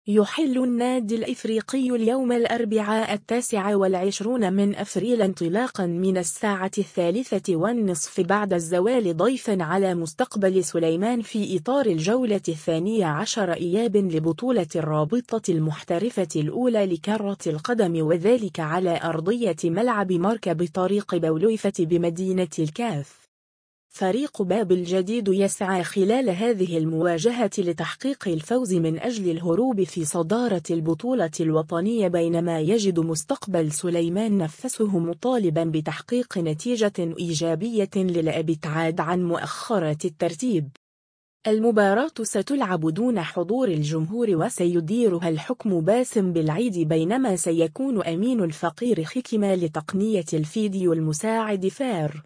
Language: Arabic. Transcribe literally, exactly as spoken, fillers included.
يحل النادي الإفريقي اليوم الأربعاء التاسع والعشرون من أفريل انطلاقا من الساعة الثالثة والنصف بعد الزوال ضيفا على مستقبل سليمان في إطار الجولة الثانية عشر إياب لبطولة الرابطة المحترفة الأولى لكرة القدم، وذلك على أرضية ملعب مركب طريق بولويفة بمدينة الكاف. فريق باب الجديد يسعى خلال هذه المواجهة لتحقيق الفوز من أجل الهروب في صدارة البطولة الوطنية، بينما يجد مستقبل سليمان نفسه مطالبا بتحقيق نتيجة إيجابية للابتعاد عن مؤخرة الترتيب. المباراة ستلعب دون حضور الجمهور وسيديرها الحكم باسم بالعيد، بينما سيكون أمين الفقير حكمة لتقنية الفيديو المساعد فار.